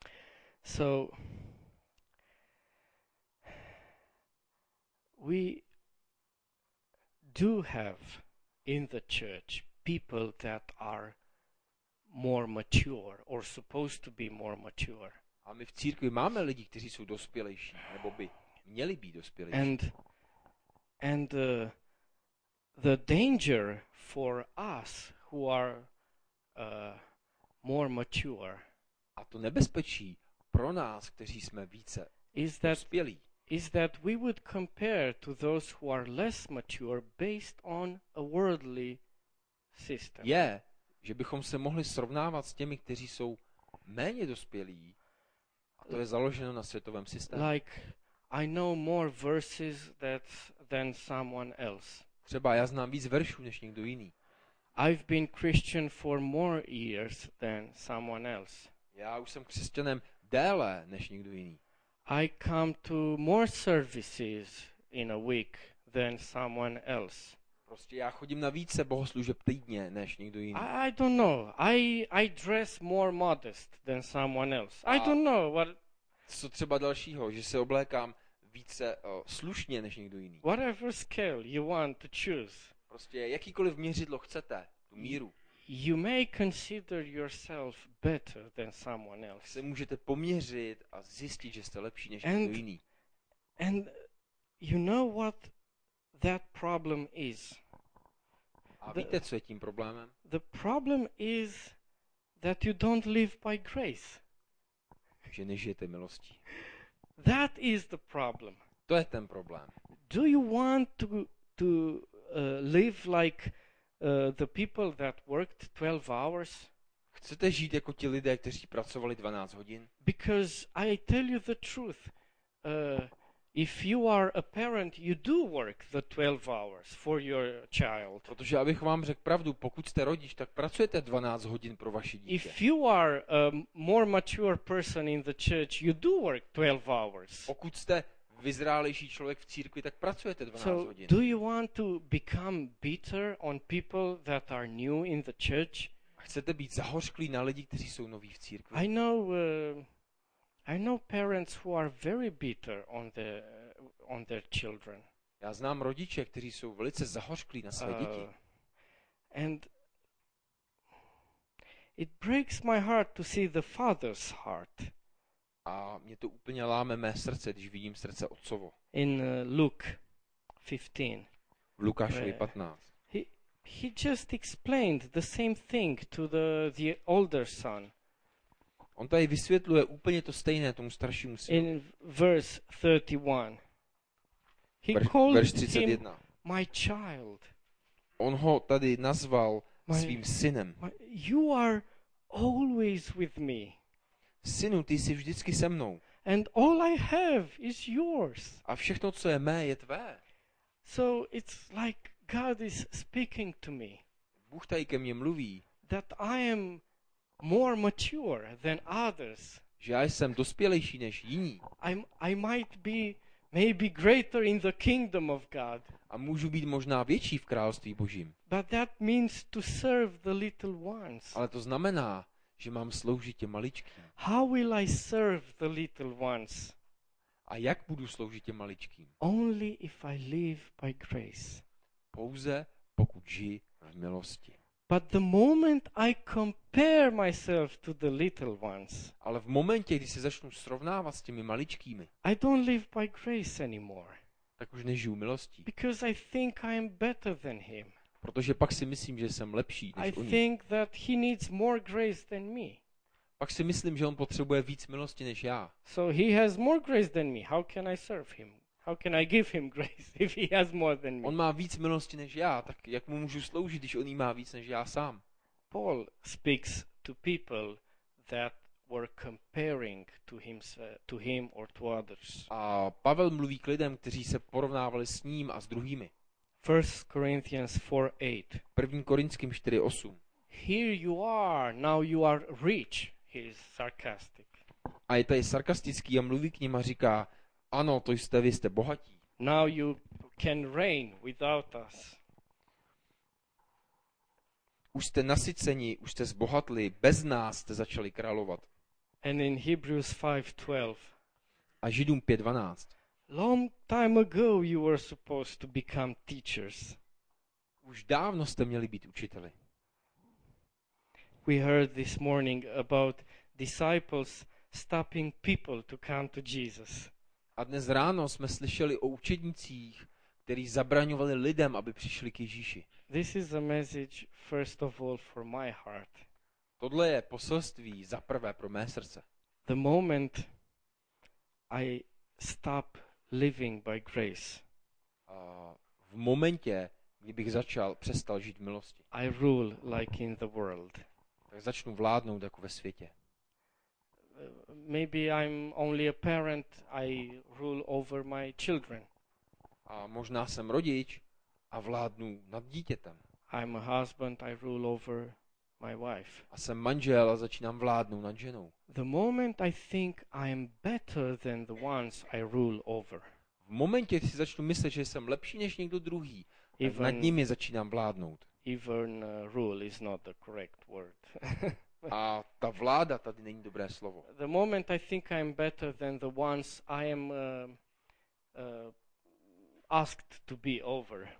So we do have in the church people that are more mature or supposed to be more mature. A my v církvi máme lidi, kteří jsou dospělejší, nebo by měli být dospělejší. And and uh, the danger for us who are uh, more mature A to nebezpečí pro nás, kteří jsme více is that dospělí, is that we would compare to those who are less mature based on a worldly system. je, že bychom se mohli srovnávat s těmi, kteří jsou méně dospělí, a to je založeno na světovém systému. Like I know more verses that than someone else. Třeba já znám víc veršů než někdo jiný. I've been Christian for more years than someone else. Já už jsem křesťanem déle než někdo jiný. I come to more services in a week than someone else. Prostě já chodím na více bohoslužeb týdně než někdo jiný. I, I don't know. I I dress more modest than someone else. I A- don't know what Co třeba dalšího, že se oblékám více o, slušně než někdo jiný. whatever scale you want to choose. Prostě jakýkoliv měřidlo chcete, tu míru, You may consider yourself better than someone else. se můžete poměřit a zjistit, že jste lepší než And- někdo jiný. And you know what that problem is? A the- víte, co je tím problémem? The problem is that you don't live by grace. Že nežijete milostí. That is the problem. To je ten problém. Do you want to to uh, live like uh, the people that worked twelve hours? Chcete žít jako ti lidé, kteří pracovali dvanáct hodin? Because I tell you the truth. Uh, if you are a parent, you do work the twelve hours for your child. Protože abych vám řekl pravdu, pokud jste rodič, tak pracujete dvanáct hodin pro vaše dítě. If you are a more mature person in the church, you do work twelve hours. Pokud jste vyzrálejší člověk v církvi, tak pracujete dvanáct So, hodin. do you want to become bitter on people that are new in the church? Chcete být zahořklí na lidi, kteří jsou noví v církvi? I know, uh, I know parents who are very bitter on the uh, on their children. Já znám rodiče, kteří jsou velice zahořklí na své děti. Uh, and it breaks my heart to see the father's heart. A mě to úplně láme mé srdce, když vidím srdce otcovo. In uh, Luke fifteen, V Lukášovi Eh. patnáct. he he just explained the same thing to the the older son. On tady vysvětluje úplně to stejné tomu staršímu synu. In verse thirty-one, he Verš, called verš him třicet jedna. my child. On ho tady nazval My- svým synem. My, you are always with me, Synu, ty jsi vždycky se mnou. and all I have is yours. A všechno, co je mé, je tvé. So it's like God is speaking to me Bůh tady ke mně mluví, that I am more mature than others. že já jsem dospělejší než jiní I'm, I might be maybe greater in the kingdom of God, a můžu být možná větší v království božím. but that means to serve the little ones. Ale to znamená, že mám sloužit těm maličkým. How will I serve the little ones? A jak budu sloužit těm maličkým? Only if I live by grace. Pouze pokud žiji v milosti. But the moment I compare myself to the little ones, Ale v momentě, kdy se začnu srovnávat s těmi maličkými, I don't live by grace anymore, tak už nežiju milostí. because I think I am better than him. Protože pak si myslím, že jsem lepší I než oni. think that he needs more grace than me. Pak si myslím, že on potřebuje víc milosti než já. So he has more grace than me. How can I serve him? How can I give him grace if he has more than me? On má víc milosti než já, tak jak mu můžu sloužit, když on jí má víc než já sám? Paul speaks to people that were comparing to him, to him or to others. A Pavel mluví k lidem, kteří se porovnávali s ním a s druhými. First Corinthians four eight. první Korinským čtyři osm. Here you are, now you are rich. He is sarcastic. A je tady sarkastický a mluví k ním a říká, ano, to jste vy, jste bohatí. Now you can reign without us. Už jste nasyceni, už jste zbohatli, bez nás jste začali královat. And in Hebrews five twelve. A Židům pět dvanáct. Long time ago you were supposed to become teachers. Už dávno jste měli být učiteli. We heard this morning about disciples stopping people to come to Jesus. A dnes ráno jsme slyšeli o učednicích, kteří zabraňovali lidem, aby přišli k Ježíši. This is a message, first of all, for my heart. Tohle je poselství za prvé pro mé srdce. The moment I stop living by grace, A v momentě, kdybych začal, přestal žít v milosti, I rule like in the world. tak začnu vládnout jako ve světě. Uh, maybe I'm only a parent, I rule over my children. A možná jsem rodič a vládnu nad dítětem. I'm a husband, I rule over my wife. A jsem manžel a začínám vládnout nad ženou. The moment I think I am better than the ones I rule over, V momentě, kdy si začnu myslet, že jsem lepší než někdo druhý, tak nad even, nimi začínám vládnout. even uh, rule is not the correct word. A ta vláda tady není dobré slovo. The moment I think I'm better than the ones I am uh, uh, asked to be over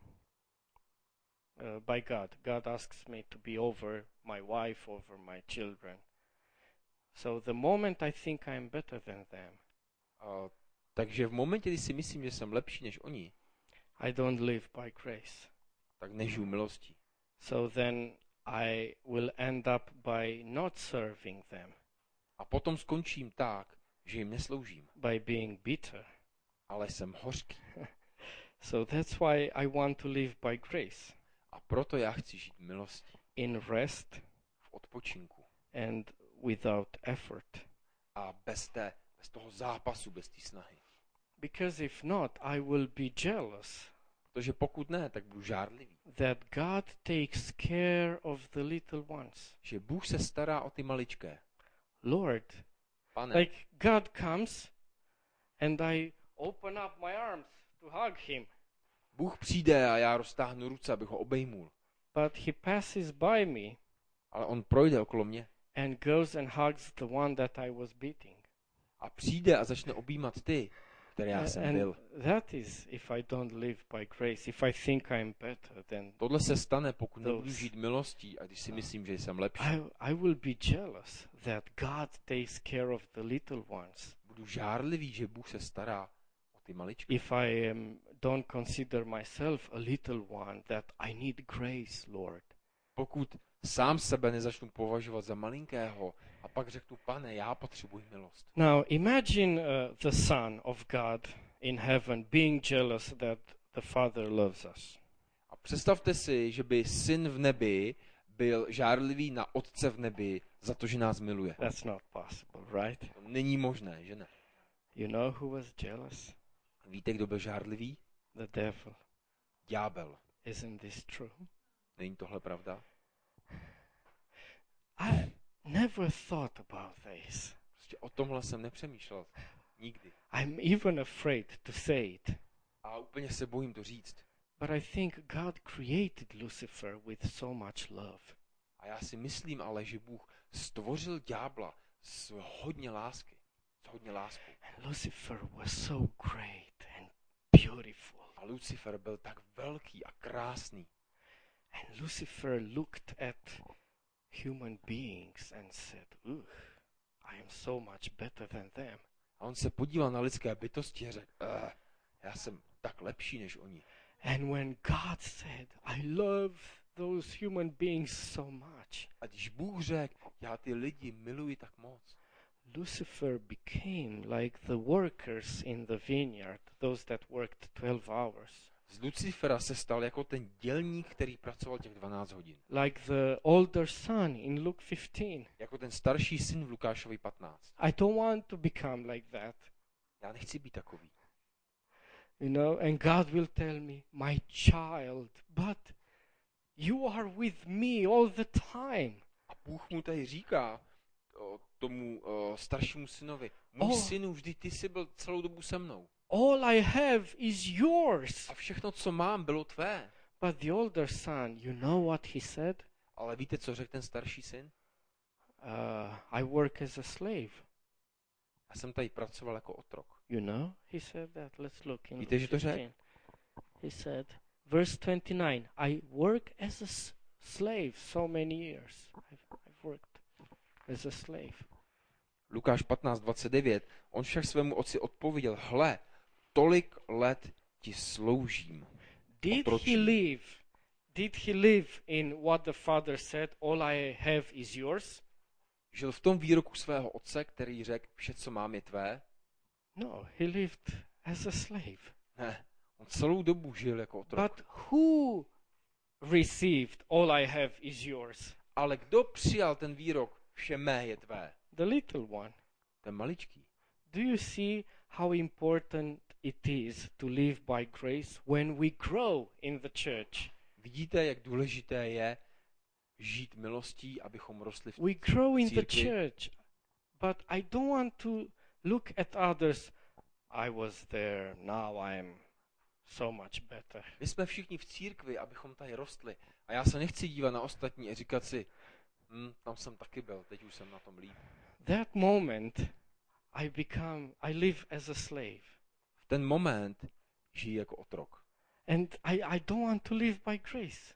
uh, by God. God asks me to be over my wife, over my children. So the moment I think I'm better than them, A, takže v momentě, kdy si myslím, že jsem lepší než oni, I don't live by grace. tak nežiju milostí. So then I will end up by not serving them, A potom skončím tak, že jim nesloužím, by being bitter. ale jsem hořký. So that's why I want to live by grace, A proto já chci žít v milosti, in rest v odpočinku and without effort. a bez, té, bez toho zápasu, bez té snahy. Because if not, I will be jealous Protože pokud ne, tak budu žárlivý. that God takes care of the little ones. Že Bůh se stará o ty maličké. Lord, Pane, like God comes and I open up my arms to hug him, Bůh přijde a já roztáhnu ruce, abych ho obejmul. but he passes by me Ale on projde okolo mě and goes and hugs the one that I was beating. a přijde a začne objímat ty, které já jsem And byl. that is if I don't live by grace, if I think I'm better than Tohle se stane, pokud Those. nebudu žít milostí a když si myslím, že jsem lepší. I, I will be jealous that God takes care of the little ones. Budu žárlivý, že Bůh se stará o ty maličky. If I um, don't consider myself a little one, that I need grace, Lord. Pokud sám sebe nezačnu považovat za malinkého a pak řeknu, pane, já potřebuji milost. Now imagine uh, the Son of God in heaven being jealous that the Father loves us. A představte si, že by syn v nebi byl žárlivý na otce v nebi za to, že nás miluje. That's not possible, right? To není možné, že ne? You know who was jealous? Víte, kdo byl žárlivý? The devil. Ďábel. Isn't this true? Není tohle pravda? I never thought about this. Prostě o tomhle jsem nepřemýšlel. Nikdy. I'm even afraid to say it. A úplně se bojím to říct. But I think God created Lucifer with so much love. A já si myslím ale, že Bůh stvořil ďábla s hodně lásky. S hodně láskou. And Lucifer was so great and beautiful. A Lucifer byl tak velký a krásný. And Lucifer looked at human beings and said, ugh, I am so much better than them. A on se podíval na lidské bytosti a řekl, uh, já jsem tak lepší než oni. And when God said, I love those human beings so much, A když Bůh řekl, já ty lidi miluji tak moc, Lucifer became like the workers in the vineyard, those that worked twelve hours. z Lucifera se stal jako ten dělník, který pracoval těch dvanáct hodin. Like the older son in Luke fifteen. Jako ten starší syn v Lukášovi patnáct. I don't want to become like that. Já nechci být takový. You know, and God will tell me, my child, but you are with me all the time. A Bůh mu tady říká, o, tomu o, staršímu synovi, můj Oh. synu, vždyť ty jsi byl celou dobu se mnou. All I have is yours. A všechno, co mám, bylo tvé. But the older son, you know what he said? Ale víte, co řekl ten starší syn? Uh, I work as a slave. Já jsem tady pracoval jako otrok. You know, he said that. Let's look in Víte, Luke že to řekl? fifteen. He said, verse twenty-nine, I work as a s- slave so many years. I've, I've worked as a slave. Lukáš patnáct dvacet devět. On však svému otci odpověděl, hle, tolik let ti sloužím. Did proč? he live? Did he live in what the father said, all I have is yours? Žil v tom výroku svého otce, který řekl, vše, co mám, je tvé? No, he lived as a slave. Ne, on celou dobu žil jako otrok. But who received all I have is yours? Ale kdo přijal ten výrok, vše mé je tvé? The little one. Ten maličký. Do you see how important it is to live by grace when we grow in the church? Vidíte, jak důležité je žít milostí, abychom rostli v We grow in the církvi? church, but I don't want to look at others. I was there, now I am so much better. My jsme všichni v církvi, abychom tady rostli. A já se nechci dívat na ostatní a říkat si, hm, tam jsem taky byl, teď už jsem na tom líp. That moment, I become, I live as a slave. V ten moment žijí jako otrok. And I, I don't want to live by grace.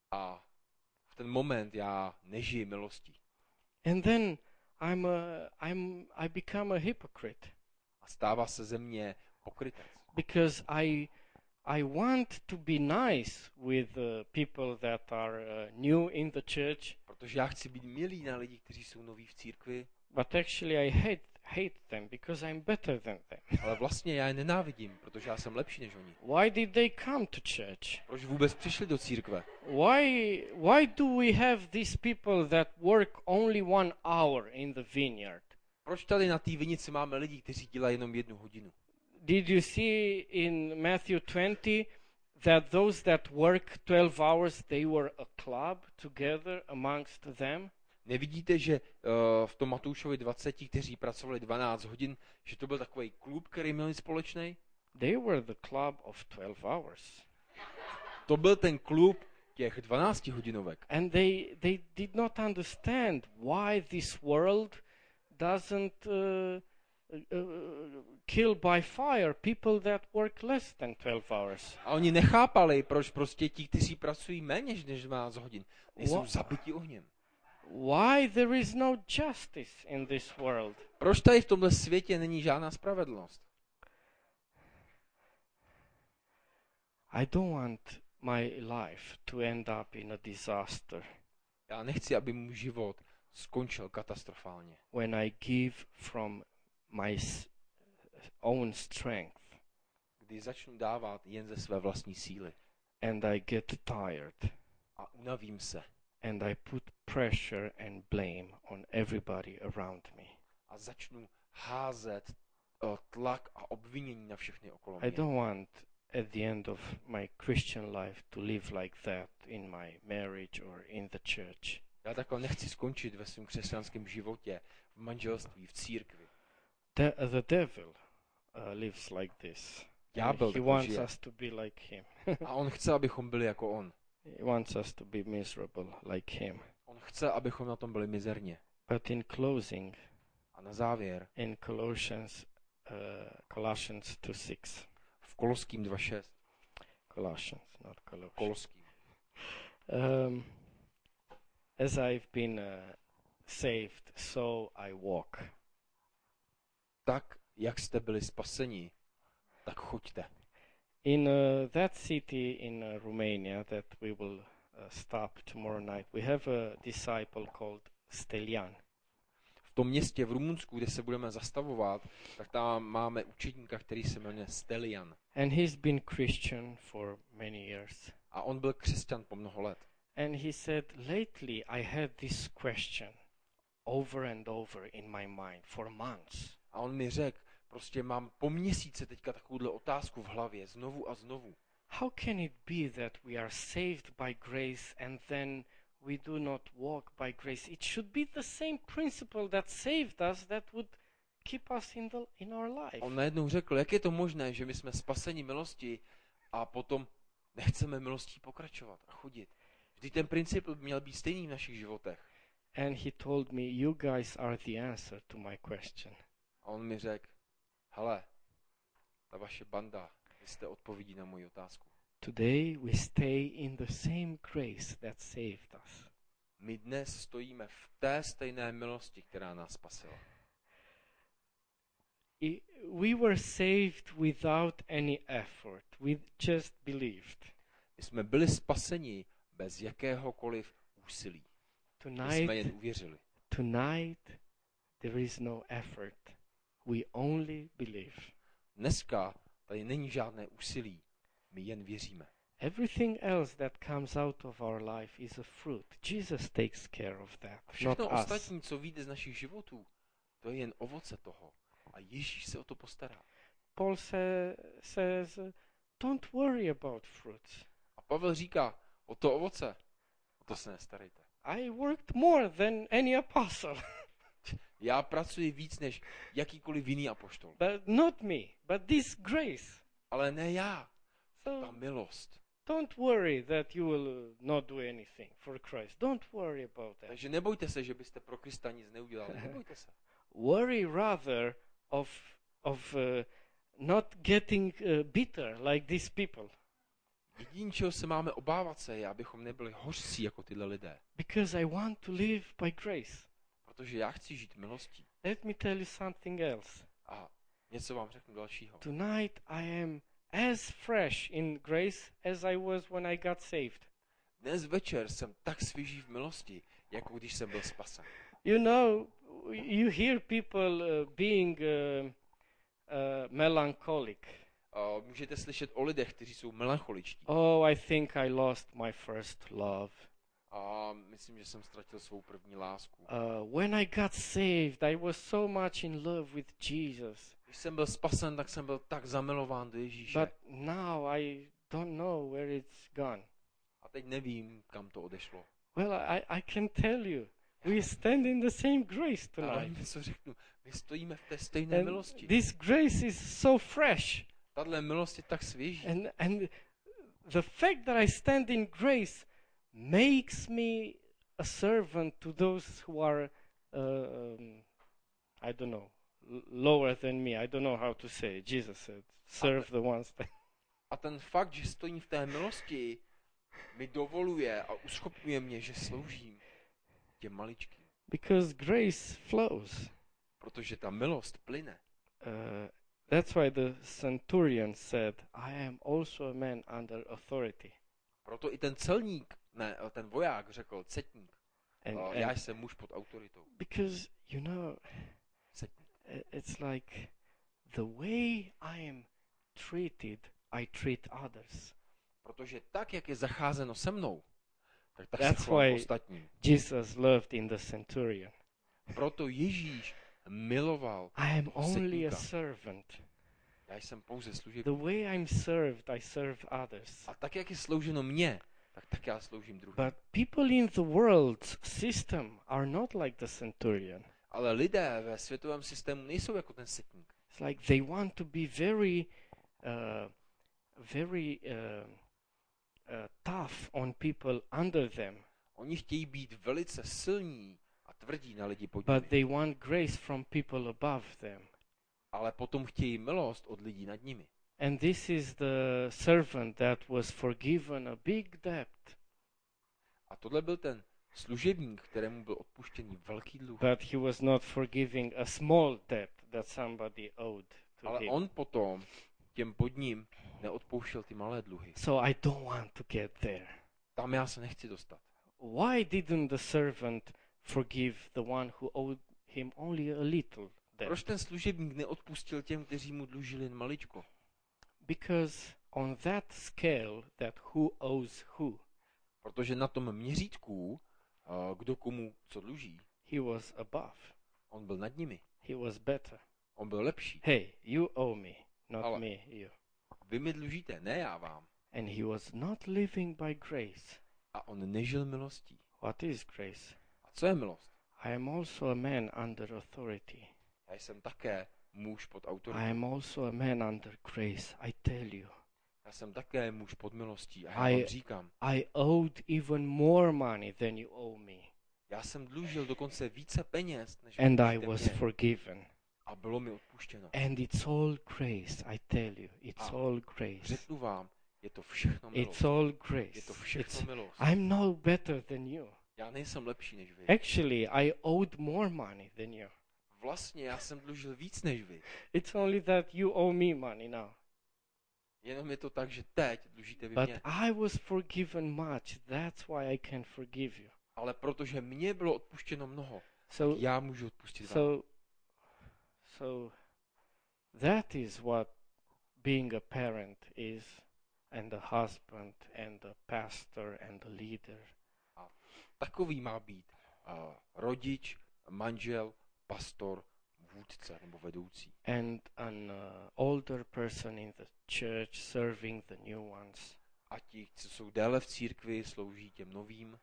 A v ten moment já nežiji milostí. And then I'm a, I'm, I become a hypocrite A stává se ze mě pokrytec. because I, I want to be nice with uh, people that are uh, new in the church, Protože já chci být milý na lidi, kteří jsou noví v církvi, but actually I hate, hate them because I'm better than them. ale vlastně já je nenávidím, protože já jsem lepší než oni. Why did they come to church? Proč vůbec přišli do církve? Why, why do we have these people that work only one hour in the vineyard? Proč tady na té vinici máme lidi, kteří dělají jenom jednu hodinu? Did you see in Matthew twenty that those that work twelve hours, they were a club together amongst them? Nevidíte, že uh, v tom Matoušovi dvaceti, kteří pracovali dvanáct hodin, že to byl takový klub, který měli společný? They were the club of twelve hours. To byl ten klub těch dvanáctihodinovek. And they, they did not understand why this world doesn't uh, uh, kill by fire people that work less than twelve hours? A oni nechápali, proč prostě ti, kteří pracují méně než dvanáct hodin, nejsou Wha- zabiti ohněm. Why there is no justice in this world? Proč tady v tomhle světě není žádná spravedlnost? I don't want my life to end up in a disaster Já nechci, aby můj život skončil katastrofálně. when I give from my s- own strength Když začnu dávat jen ze své vlastní síly and I get tired a unavím se and I put pressure and blame on everybody around me. a začnu házet uh, tlak a obvinění na všechny okolo I mě. don't want at the end of my Christian life to live like that in my marriage or in the church. Já takhle nechci skončit ve svém křesťanském životě, v manželství, v církvi. The, the devil uh, lives like this. And Ďábel he takhle wants žije. us to be like him. A on chce, abychom byli jako on. He wants us to be miserable like him. On chce, abychom na tom byli mizerně. But in closing, A na závěr, in Colossians, uh, Colossians two six, v Koloským dva šest, Colossians, not Colossians. Koloským. Um, as I've been uh, saved, so I walk. Tak, jak jste byli spaseni, tak choďte. In uh, that city in uh, Romania that we will uh, stop tomorrow night, we have a disciple called Stelian. V tom městě v Rumunsku, kde se budeme zastavovat, tak tam máme učedníka, který se jmenuje Stelian. And he's been Christian for many years. A on byl křesťan po mnoho let. And he said, lately I had this question over and over in my mind for months. A on mi řekl, prostě mám po měsíce teďka takovouhle otázku v hlavě, znovu a znovu. How can it be that we are saved by grace and then we do not walk by grace? It should be the same principle that saved us that would keep us in, the, in our life. On najednou řekl, jak je to možné, že my jsme spaseni milosti a potom nechceme milostí pokračovat a chodit. Vždyť ten princip by měl být stejný v našich životech. And he told me, you guys are the answer to my question. A on mi řekl, hele, ta vaše banda, vy jste odpovědí na moji otázku. Today we stay in the same grace that saved us. My dnes stojíme v té stejné milosti, která nás spasila. I- we were saved without any effort. We just believed. My jsme byli spaseni bez jakéhokoliv úsilí. My jsme jen Tonight, uvěřili. tonight there is no effort. We only believe. Dneska tady není žádné úsilí, my jen věříme. Everything else that comes out of our life is a fruit. Jesus takes care of that, A všechno not us. ostatní, co vyjde z našich životů, to je jen ovoce toho. A Ježíš se o to postará. Paul sa- says, don't worry about fruits. A Pavel říká, o to ovoce, o to se nestarejte. I worked more than any apostle, Já pracuji víc než jakýkoliv jiný apoštol. but not me, but this grace. Ale ne já, ta So milost. don't worry that you will uh, not do anything for Christ. Don't worry about that. Takže nebojte se, že byste pro Krista nic neudělali. Nebojte se. Worry rather of of uh, not getting uh, bitter like these people, Jediné, čeho se máme obávat se, je, abychom nebyli hořcí jako tyhle lidé. because I want to live by grace. Protože já chci žít milostí. Let me tell you something else. A něco vám řeknu dalšího. Tonight I am as fresh in grace as I was when I got saved. Dnes večer jsem tak svěží v milosti, jako když jsem byl spasen. You know, you hear people uh, being uh, uh, melancholic. A můžete slyšet o lidech, kteří jsou melancholičtí. Oh, I think I lost my first love. A myslím, že jsem ztratil svou první lásku. Uh, when I got saved, I was so much in love with Jesus. Když jsem byl spasen, tak jsem byl tak zamilován do Ježíše. But now I don't know where it's gone. A teď nevím, kam to odešlo. Well, I, I can tell you, we stand in the same grace Ale tonight. něco řeknu, my stojíme v té stejné And milosti. this grace is so fresh. Tahle milost je tak svěží. And, and the fact that I stand in grace makes me a servant to those who are, uh, um, I don't know, l- lower than me. I don't know how to say it. Jesus said, serve the ones that... A ten fakt, že stojím v té milosti, mi dovoluje a uschopňuje mě, že sloužím těm maličkým. Because grace flows. Protože ta milost plyne. Uh, that's why the centurion said, I am also a man under authority. Proto i ten celník, ne, ten voják řekl, setník, And, uh, and já jsem muž pod autoritou. because, you know, Setník. i- it's like the way I am treated, I treat others. Protože tak, jak je zacházeno se mnou, tak tak That's se chovám why- ostatním. Jesus loved in the centurion. Proto Ježíš miloval I am toho only a setníka. servant. Já jsem pouze služebník. The way I'm served, I serve others. A tak, jak je slouženo mně, tak tak já sloužím druhým. But people in the world's system are not like the centurion. Ale lidé ve světovém systému nejsou jako ten setník. It's like they want to be very, uh, very uh, uh, tough on people under them, Oni chtějí být velice silní a tvrdí na lidi pod but nimi. they want grace from people above them. Ale potom chtějí milost od lidí nad nimi. And this is the servant that was forgiven a big debt, A tohle byl ten služebník, kterému byl odpuštěný velký dluh. but he was not forgiving a small debt that somebody owed to Ale him. on potom těm pod ním neodpouštěl ty malé dluhy. So I don't want to get there. Tam já se nechci dostat. Why didn't the servant forgive the one who owed him only a little debt? Proč ten služebník neodpustil těm, kteří mu dlužili jen maličko? Because on that scale, that who owes who, Protože na tom měřítku, a kdo komu co dluží, he was above. on byl nad nimi. He was better. On byl lepší. Hey, you owe me, not Ale- me, you. Vy mi dlužíte, ne já vám. And he was not living by grace. A on nežil milostí. What is grace? A co je milost? I am also a man under authority. Já jsem také muž pod I autoritou. am also a man under grace. I tell you, Já jsem také muž pod milostí. A já I- vám říkám, I owed even more money than you owe me. já jsem dlužil dokonce více peněz, než vy And I dlužíte was mě. forgiven. A bylo mi odpuštěno. And it's all grace, I tell you. It's A all grace. Řeknu vám, je to všechno milost. It's all Je grace. to It's, všechno milost. I'm no better than you. Já nejsem lepší než vy. Actually, I owed more money than you. Vlastně já jsem dlužil víc než vy. It's only that you owe me money now. Jenom je to tak, že teď dlužíte vy But mě. I was forgiven much. That's why I can forgive you. Ale protože mně bylo odpuštěno mnoho, So, já můžu odpustit vám. so, so that is what being a parent is, and a husband, and a pastor, and a leader. Takový má být uh, rodič, manžel, pastor, vůdce nebo vedoucí. And an uh, older person in the church serving the new ones. A ti, co jsou déle v církvi, slouží těm novým.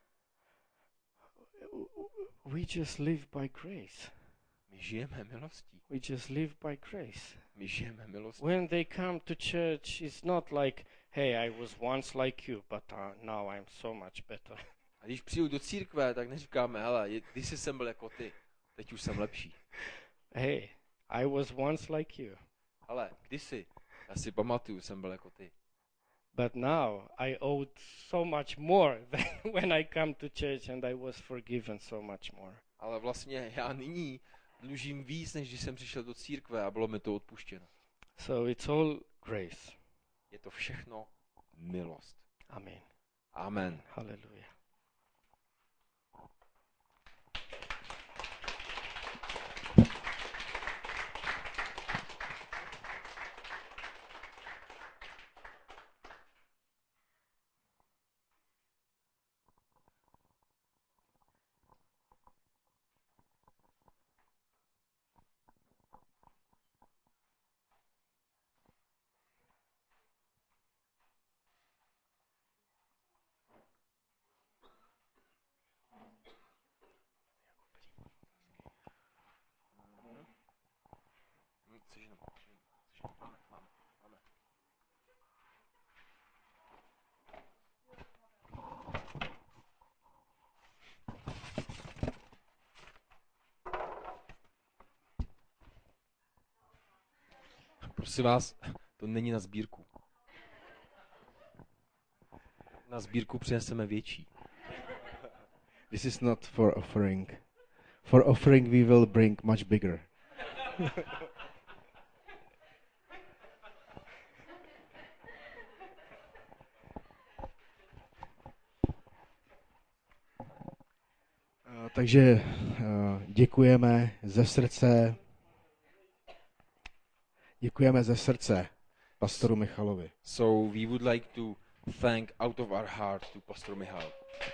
We just live by grace. My žijeme milostí. We just live by grace. My žijeme milostí. When they come to church, it's not like, hey, I was once like you, but uh, now I'm so much better. A když přijdu do církve, tak neříkáme, hele, je- když jsem byl jako ty, teď už jsem lepší. Hey, I was once like you, Ale kdysi, já si pamatuju, jsem byl jako ty. but now I owed so much more than when I come to church and I was forgiven so much more. Ale vlastně já nyní dlužím víc, než když jsem přišel do církve a bylo mi to odpuštěno. So it's all grace. Je to všechno milost. Amen. Amen. Hallelujah. Prosím vás, to není na sbírku. Na sbírku přineseme větší. This is not for offering. For offering we will bring much bigger. Uh, takže uh, děkujeme ze srdce. Děkujeme ze srdce pastoru Michalovi. So we would like to thank out of our heart to Pastor Michal.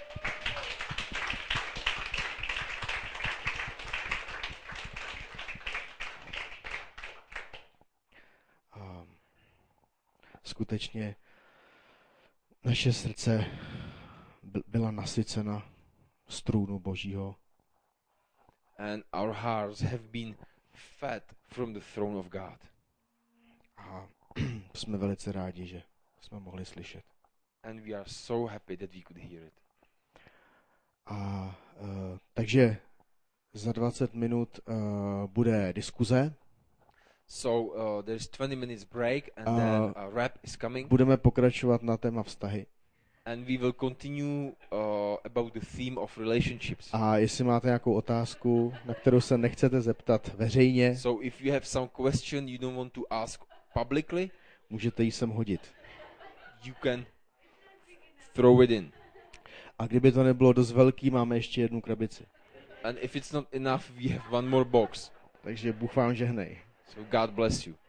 Um, skutečně naše srdce byla nasycena z trůnu Božího. And our hearts have been fed from the throne of God. A jsme velice rádi, že jsme mohli slyšet. And we are so happy that we could hear it. A uh, takže za dvacet minut uh, bude diskuze. So uh, there's twenty minutes break and Uh, then a rap is coming. Budeme pokračovat na téma vztahy. And we will continue uh, about the theme of relationships. A jestli máte nějakou otázku, na kterou se nechcete zeptat veřejně, So if you have some question you don't want to ask publicly, můžete ji sem hodit. you can throw it in. A kdyby to nebylo dost velký, máme ještě jednu krabici. And if it's not enough, we have one more box. Takže Bůh vám žehnej. So God bless you.